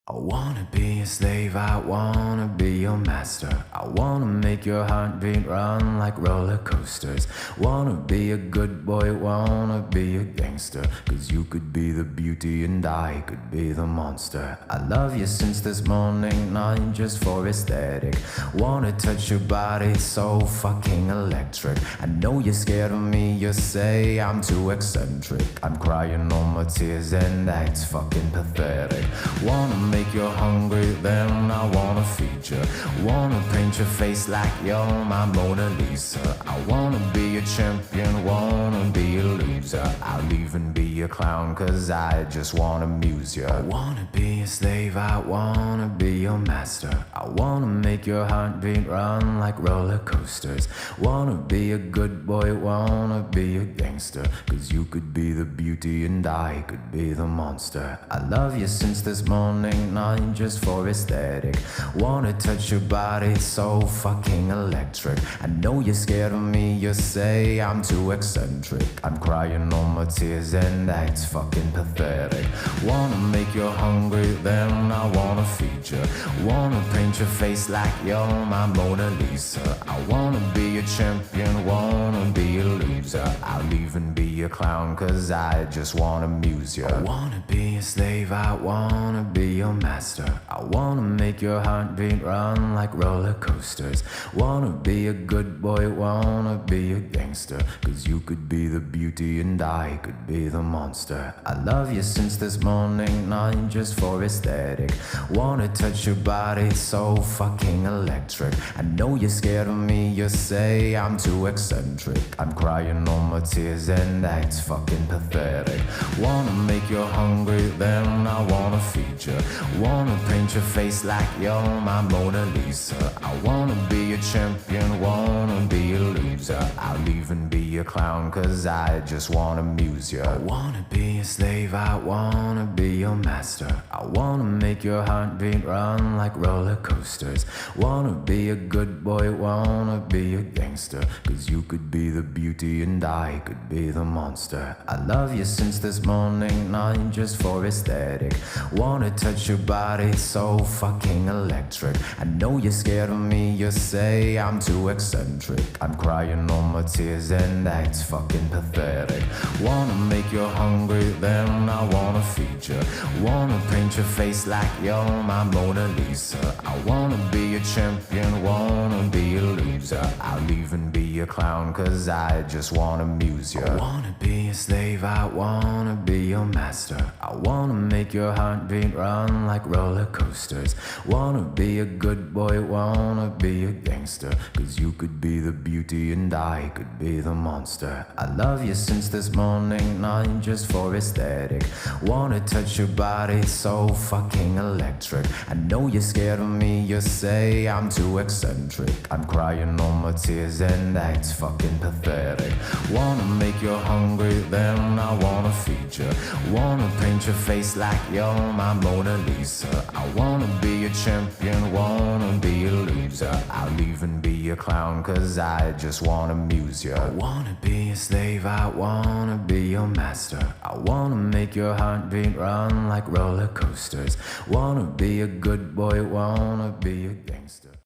I wanna be a slave, I wanna be your master. I wanna make your heartbeat run like roller coasters. Wanna be a good boy, wanna be a gangster. Cause you could be the beauty and I could be the monster. I love you since this morning, not just for aesthetic. Wanna touch your body, so fucking electric. I know you're scared of me, you say I'm too eccentric. I'm crying all my tears and that's fucking pathetic. Wanna make you hungry, then I wanna feed you. Wanna paint your face like you're my Mona Lisa. I wanna be a champion, wanna be a loser. I'll even be a clown cause I just wanna amuse you. I wanna be a slave, I wanna be your master. I wanna make your heartbeat run like roller coasters. Wanna be a good boy, wanna be a gangster. Cause you could be the beauty and I could be the monster. I love you since this morning, not just for aesthetic. Wanna touch your body, so fucking electric. I know you're scared of me, you say I'm too eccentric. I'm crying all my tears and that's fucking pathetic. Wanna make you hungry, then I wanna feed you. Wanna paint your face like you're my Mona Lisa. I wanna be a champion, wanna be a loser. I'll even be a clown cause I just wanna amuse you. I wanna be a slave, I wanna be your master. I wanna make your heartbeat run like roller coasters. Wanna be a good boy, wanna be a gangster. Cause you could be the beauty and I could be the monster. I love you since this morning, not just for aesthetic. Wanna touch your body, so fucking electric. I know you're scared of me, you say I'm too eccentric. I'm crying all my tears and that's fucking pathetic. Wanna make you hungry, then I wanna feed you. Wanna paint your face like you're my Mona Lisa. I wanna be a champion, wanna be a loser. I'll even be a clown cause I just wanna amuse you. I wanna be a slave, I wanna be your master. I wanna make your heartbeat run like roller coasters. Wanna be a good boy, wanna be a gangster. Cause you could be the beauty and I could be the monster. I love you since this morning, not just for aesthetic. Wanna touch your body, so fucking electric. I know you're scared of me, you say I'm too eccentric. I'm crying all my tears and that's fucking pathetic. Wanna make you hungry, then I wanna feed you. Wanna paint your face like you're my Mona Lisa. I wanna be a champion, wanna be a loser. I'll even be a clown cause I just wanna amuse you. I wanna be a slave, I wanna be your master. I wanna make your heartbeat run like roller coasters. Wanna be a good boy, wanna be a gangster. Cause you could be the beauty and I could be the monster. I love you since this morning, not just for aesthetic. Wanna touch your body, so fucking electric. I know you're scared of me, you say I'm too eccentric. I'm crying all my tears and that's fucking pathetic. Wanna make you hungry, then I wanna feed you. Wanna paint your face like you're my Mona Lisa. I wanna be a champion, wanna be a loser. I'll even be a clown cause I just wanna amuse you. I wanna be a slave, I wanna be your master. I wanna make your heartbeat run like roller coasters. Wanna be a good boy, wanna be a gangster.